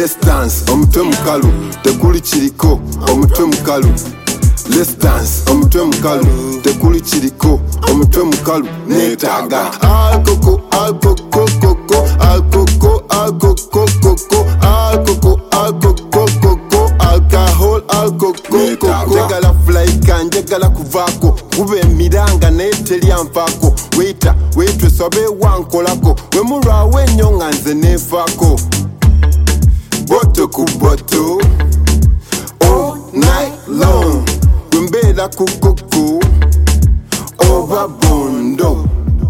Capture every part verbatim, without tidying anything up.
Let's dance omutwe mukalu tekuli kiriko omutwe mukalu. Let's dance omutwe mukalu tekuli kiriko omutwe mukalu netaga alkoko alkoko koko alkoko alkoko koko alkoko alkoko koko alcohol alkoko koko njagala flyika njagala kuvako kube emiranga neteryanvako weta wetwe sobe wankolako wemulwawo ennyo nga nze nefaako boto ku boto all night long wembera ku koko over bondo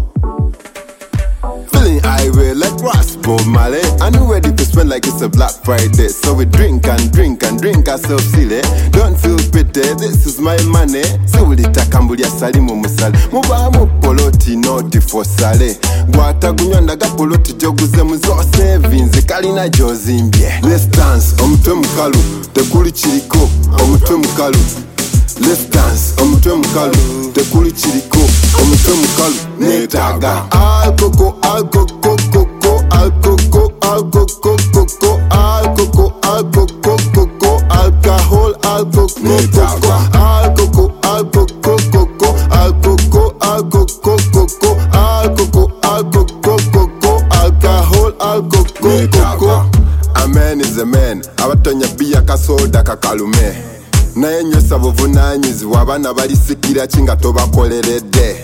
feeling irate like Ross Bob Marley and we're ready to spend like it's a Black Friday, so we drink and drink and drink ourselves silly. Don't feel pity, this is my money. Siwulitaka mbulya salimu musale mubamu poloti noti for sale gwata gunywanda ga poloti joguze muzo savings kalina jozimbye. Let's dance omutwe mukalu tekuli kiriko omutwe mukalu. Let's dance omutwe mukalu tekuli kiriko omutwe mukalu netaga alkoko alkoko koko alkoko alkoko koko alkoko alkoko koko alcohol alkoko koko alkoko alkoko koko alkoko alkoko koko alkoko alkoko koko alcohol alkoko koko. A man is a man abatonya biya kasoda kakalume naye nyosa buvunanyizibwa abaana balisikira kinga tobakoleredde.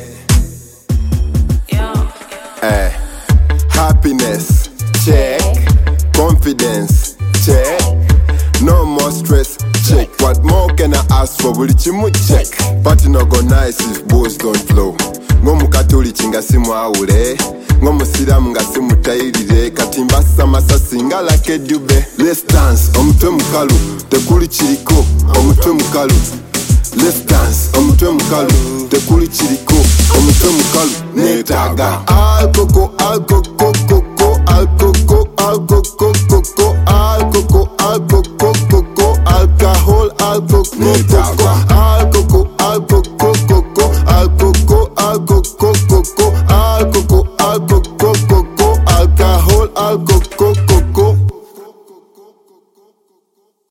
Eh, happiness check, confidence check, no more stress check. What more can I ask for? Buli kimu check. Party no go nice if boys don't flow. Ng'omukatoliki nga simwawule ng'omusiramu nga simutayirire kati mbassa masasi nga lakedube. Let's dance omutwe mukalu tekuli kiriko omutwe mukalu. Let's dance omutwe mukalu tekuli kiriko omutwe mukalu netaga alkoko alkoko koko alkoko